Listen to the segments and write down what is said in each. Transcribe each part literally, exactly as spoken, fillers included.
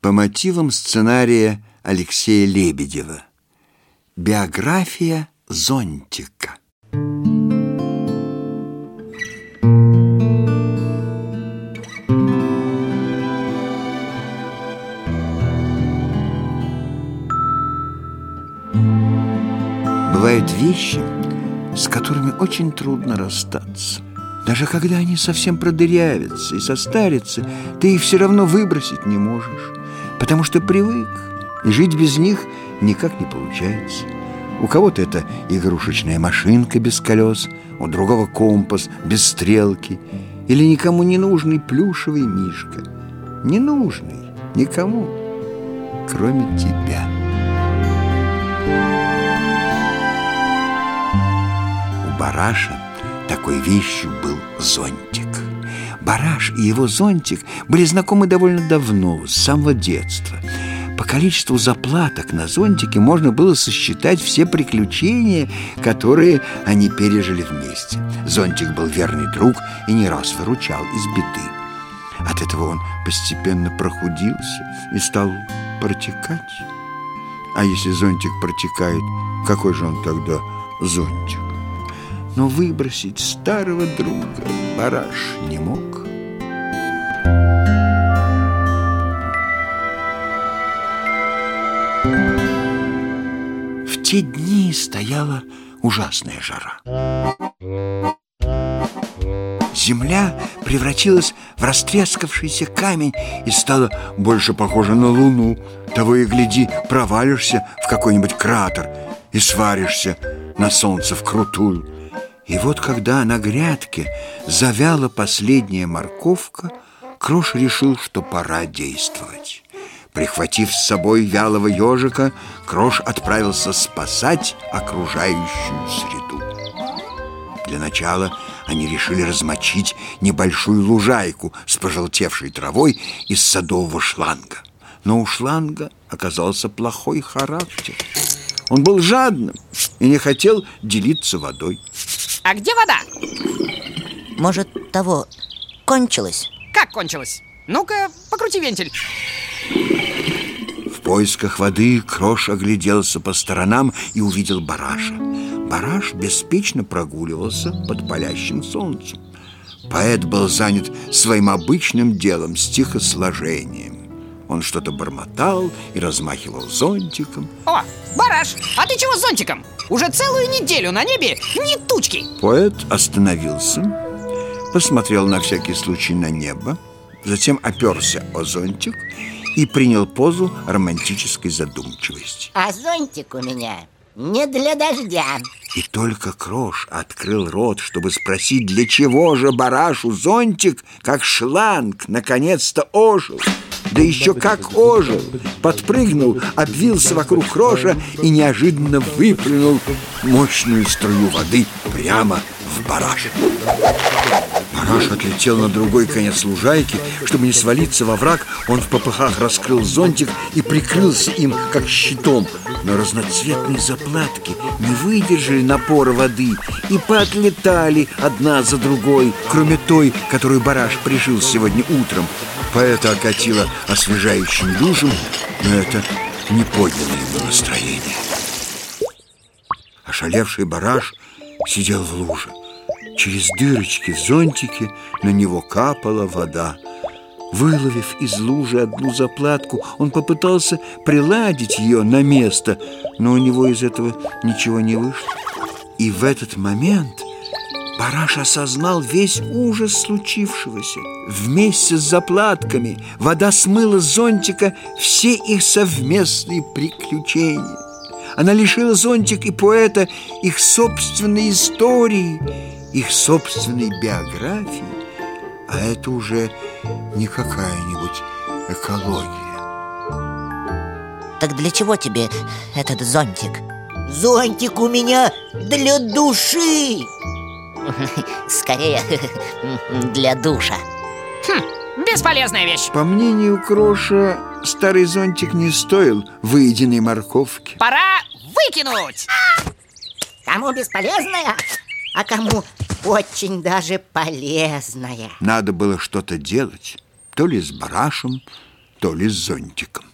по мотивам сценария Алексея Лебедева. Биография зонтика. Бывают вещи, с которыми очень трудно расстаться. Даже когда они совсем продырявятся и состарятся, ты их все равно выбросить не можешь, потому что привык, и жить без них никак не получается. У кого-то это игрушечная машинка без колес, у другого компас без стрелки, или никому не нужный плюшевый мишка. Не нужный никому, кроме тебя. У Бараша такой вещью был зонтик. Бараш и его зонтик были знакомы довольно давно, с самого детства. По количеству заплаток на зонтике можно было сосчитать все приключения, которые они пережили вместе. Зонтик был верный друг и не раз выручал из беды. От этого он постепенно прохудился и стал протекать. А если зонтик протекает, какой же он тогда зонтик? Но выбросить старого друга Бараш не мог. В те дни стояла ужасная жара. Земля превратилась в растрескавшийся камень и стала больше похожа на луну. Того и гляди, провалишься в какой-нибудь кратер и сваришься на солнце вкрутую. И вот когда на грядке завяла последняя морковка, Крош решил, что пора действовать. Прихватив с собой вялого ежика, Крош отправился спасать окружающую среду. Для начала они решили размочить небольшую лужайку с пожелтевшей травой из садового шланга. Но у шланга оказался плохой характер. Он был жадным и не хотел делиться водой. А где вода? Может, того кончилось? Как кончилось? Ну-ка, покрути вентиль. В поисках воды Крош огляделся по сторонам и увидел Бараша. Бараш беспечно прогуливался под палящим солнцем. Поэт был занят своим обычным делом, стихосложением. Он что-то бормотал и размахивал зонтиком. О, Бараш, а ты чего с зонтиком? Уже целую неделю на небе ни тучки. Поэт остановился, посмотрел на всякий случай на небо, затем оперся о зонтик и принял позу романтической задумчивости. А зонтик у меня не для дождя. И только Крош открыл рот, чтобы спросить, для чего же Барашу зонтик, как шланг, наконец-то ожил. Да еще как ожил! Подпрыгнул, обвился вокруг Кроша и неожиданно выплюнул мощную струю воды прямо в Бараша. Бараш отлетел на другой конец лужайки. Чтобы не свалиться во враг, он в попыхах раскрыл зонтик и прикрылся им, как щитом. Но разноцветные заплатки не выдержали напора воды и поотлетали одна за другой, кроме той, которую Бараш пришил сегодня утром. Поэта окатило освежающим душем, но это не подняло ему настроение. Ошалевший Бараш сидел в луже. Через дырочки в зонтике на него капала вода. Выловив из лужи одну заплатку, он попытался приладить ее на место, но у него из этого ничего не вышло. И в этот момент Бараш осознал весь ужас случившегося. Вместе с заплатками вода смыла с зонтика все их совместные приключения. Она лишила зонтик и поэта их собственной истории, их собственной биографии. А это уже не какая-нибудь экология. Так для чего тебе этот зонтик? Зонтик у меня для души. Скорее, для душа. Хм, бесполезная вещь. По мнению Кроша, старый зонтик не стоил выеденной морковки. Пора выкинуть. Кому бесполезная, а кому очень даже полезная. Надо было что-то делать, то ли с Барашем, то ли с зонтиком.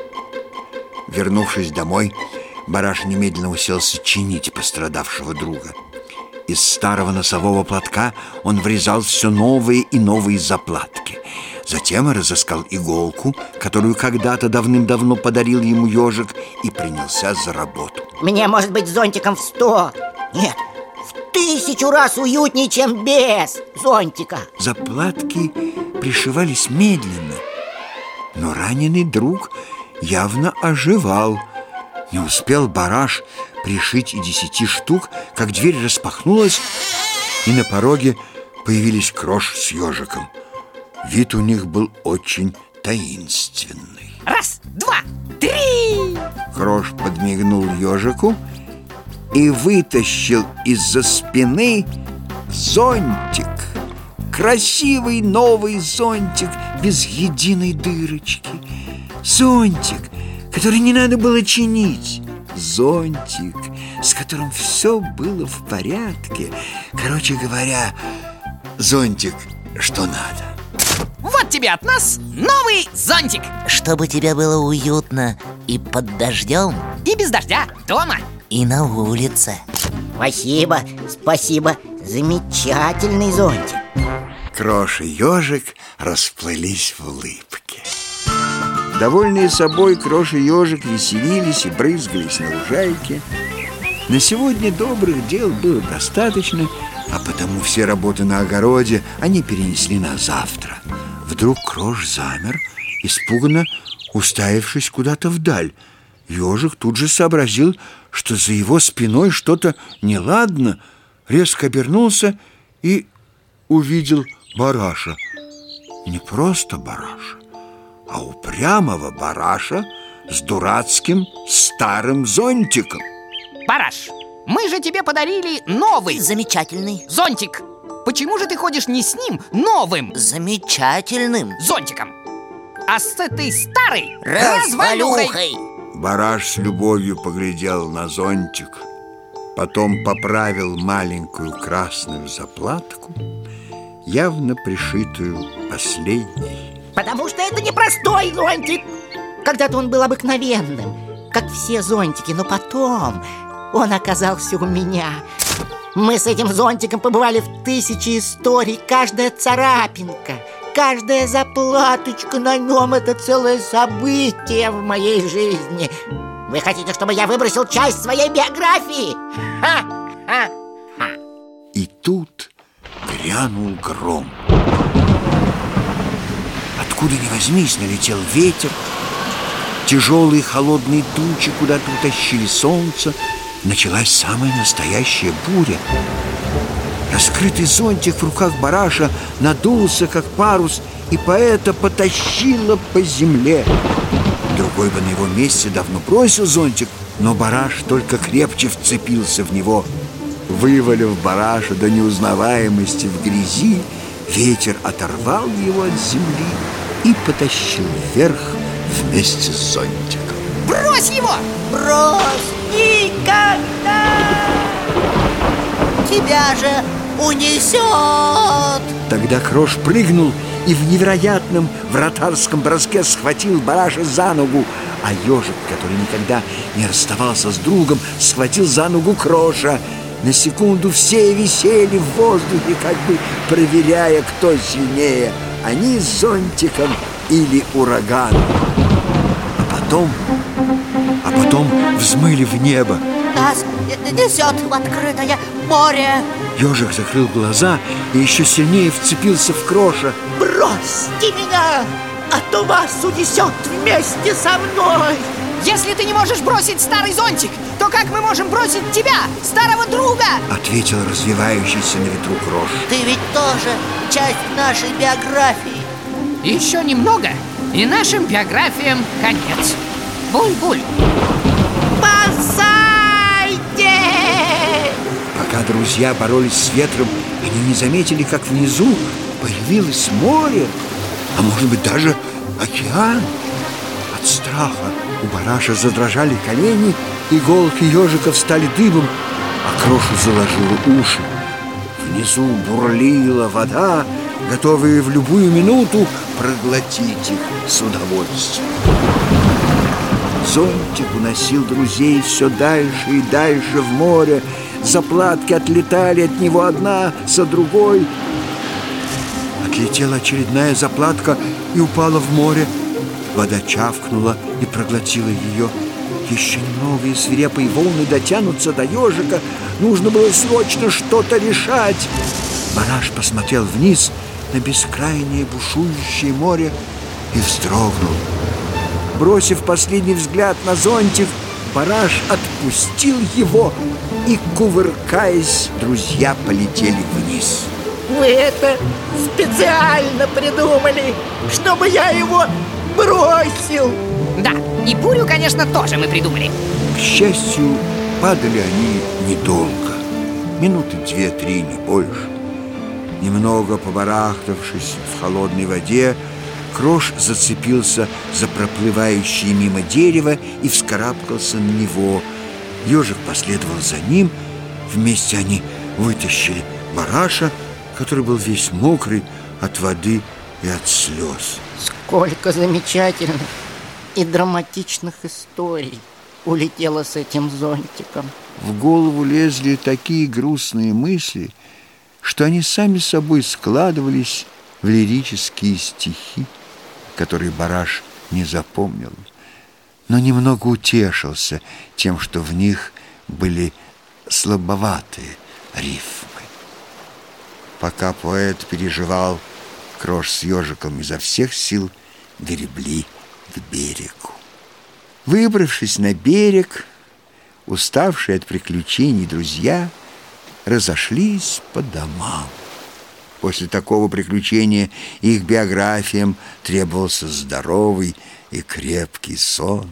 Вернувшись домой, Бараш немедленно уселся чинить пострадавшего друга. Из старого носового платка он врезал все новые и новые заплатки. Затем разыскал иголку, которую когда-то давным-давно подарил ему ежик, и принялся за работу. Мне, может быть, с зонтиком в сто, нет, в тысячу раз уютнее, чем без зонтика. Заплатки пришивались медленно, но раненый друг явно оживал. Не успел Бараш пришить и десяти штук, как дверь распахнулась, и на пороге появились Крош с ежиком. Вид у них был очень таинственный. Раз, два, три! Крош подмигнул ежику и вытащил из-за спины зонтик. Красивый новый зонтик без единой дырочки. Зонтик, который не надо было чинить. Зонтик, с которым все было в порядке. Короче говоря, зонтик, что надо. Вот тебе от нас новый зонтик. Чтобы тебе было уютно и под дождем, И без дождя дома, и на улице. Спасибо, спасибо. Замечательный зонтик. Крош и ежик расплылись в улыбке. Довольные собой, Крош и ежик веселились и брызгались на лужайке. На сегодня добрых дел было достаточно, а потому все работы на огороде они перенесли на завтра. Вдруг Крош замер, испуганно уставившись куда-то вдаль. Ежик тут же сообразил, что за его спиной что-то неладно, резко обернулся и увидел Бараша. Не просто Бараша, а упрямого Бараша с дурацким старым зонтиком. Бараш, мы же тебе подарили новый Замечательный. зонтик. Почему же ты ходишь не с ним, новым Замечательным. зонтиком, а с этой старой Развалюхой. развалюхой? Бараш с любовью поглядел на зонтик, потом поправил маленькую красную заплатку, явно пришитую последней. Потому что это не простой зонтик. Когда-то он был обыкновенным, как все зонтики, но потом он оказался у меня. Мы с этим зонтиком побывали в тысячи историй. Каждая царапинка, каждая заплаточка на нем — это целое событие в моей жизни. Вы хотите, чтобы я выбросил часть своей биографии? Ха-ха-ха. И тут грянул гром. Откуда ни возьмись, налетел ветер. Тяжелые холодные тучи куда-то утащили солнце. Началась самая настоящая буря. Раскрытый зонтик в руках Бараша надулся, как парус, и поэта потащило по земле. Другой бы на его месте давно бросил зонтик, но Бараш только крепче вцепился в него. Вывалив Бараша до неузнаваемости в грязи, ветер оторвал его от земли и потащил вверх вместе с зонтиком. Брось его! Брось! Никогда! Тебя же унесет! Тогда Крош прыгнул и в невероятном вратарском броске схватил Бараша за ногу, а ежик, который никогда не расставался с другом, схватил за ногу Кроша. На секунду все висели в воздухе, как бы проверяя, кто сильнее, они с зонтиком или ураганом. А потом, а потом взмыли в небо. Нас несет в открытое море. Ежик закрыл глаза и еще сильнее вцепился в Кроша. Бросьте меня, а то вас унесет вместе со мной. Если ты не можешь бросить старый зонтик, то как мы можем бросить тебя, старого друга? Ответил развивающийся на ветру Крош. Ты ведь тоже часть нашей биографии. Еще немного, и нашим биографиям конец. Буль-буль. Спасайте! Пока друзья боролись с ветром, они не заметили, как внизу появилось море, а может быть даже океан. От страха у Бараша задрожали колени, иголки ежика встали дыбом, а Крошу заложило уши. Внизу бурлила вода, готовые в любую минуту проглотить их с удовольствием. Зонтик уносил друзей все дальше и дальше в море. Заплатки отлетали от него одна за другой. Отлетела очередная заплатка и упала в море. Вода чавкнула и проглотила ее. Еще немного, и свирепые волны дотянутся до ежика. Нужно было срочно что-то решать. Бараш посмотрел вниз на бескрайнее бушующее море и вздрогнул. Бросив последний взгляд на зонтик, Бараш отпустил его, и, кувыркаясь, друзья полетели вниз. Вы это специально придумали, чтобы я его бросил. Да, и бурю, конечно, тоже мы придумали. К счастью, падали они недолго. Минуты две-три, не больше. Немного побарахтавшись в холодной воде, Крош зацепился за проплывающее мимо дерево и вскарабкался на него. Ежик последовал за ним. Вместе они вытащили Бараша, который был весь мокрый от воды и от слез. Сколько замечательных и драматичных историй улетело с этим зонтиком. В голову лезли такие грустные мысли, что они сами собой складывались в лирические стихи, которые Бараш не запомнил, но немного утешился тем, что в них были слабоватые рифмы. Пока поэт переживал, Крош с ежиком изо всех сил гребли к берегу. Выбравшись на берег, уставшие от приключений друзья разошлись по домам. После такого приключения их биографиям требовался здоровый и крепкий сон.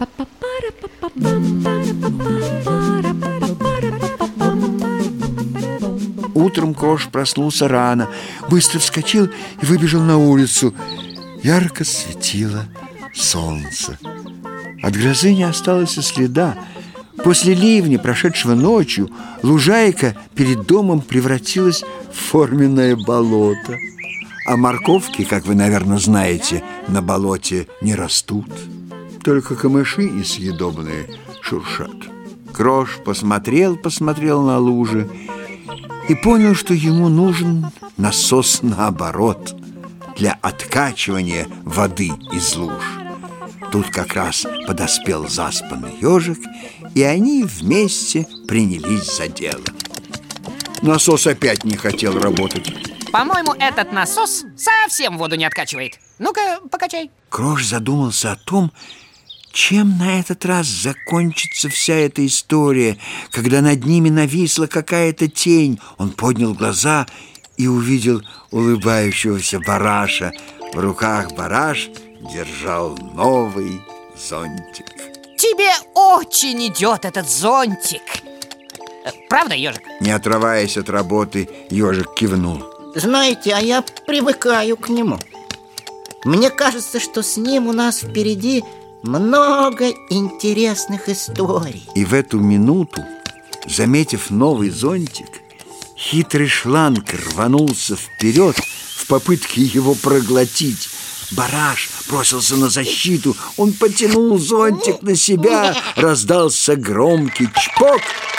Утром Крош проснулся рано, быстро вскочил и выбежал на улицу. Ярко светило солнце. От грозы не осталось и следа. После ливня, прошедшего ночью, лужайка перед домом превратилась в форменное болото. А морковки, как вы, наверное, знаете, на болоте не растут. Только камыши несъедобные шуршат. Крош посмотрел, посмотрел на лужи и понял, что ему нужен насос наоборот, для откачивания воды из луж. Тут как раз подоспел заспанный ежик, и они вместе принялись за дело. Насос опять не хотел работать. По-моему, этот насос совсем воду не откачивает. Ну-ка, покачай. Крош задумался о том, чем на этот раз закончится вся эта история, когда над ними нависла какая-то тень. Он поднял глаза и увидел улыбающегося Бараша. В руках Бараш держал новый зонтик. Тебе очень идет этот зонтик. Правда, ежик? Не отрываясь от работы, ежик кивнул. Знаете, а я привыкаю к нему. Мне кажется, что с ним у нас впереди много интересных историй. И в эту минуту, заметив новый зонтик, хитрый шланг рванулся вперед в попытке его проглотить. Бараш бросился на защиту. Он потянул зонтик на себя. Раздался громкий чпок,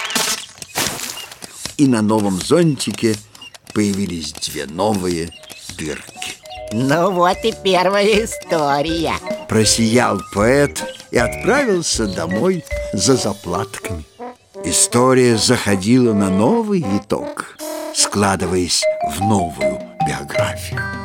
и на новом зонтике появились две новые дырки. Ну вот и первая история. Просиял поэт и отправился домой за заплатками. История заходила на новый виток, складываясь в новую биографию.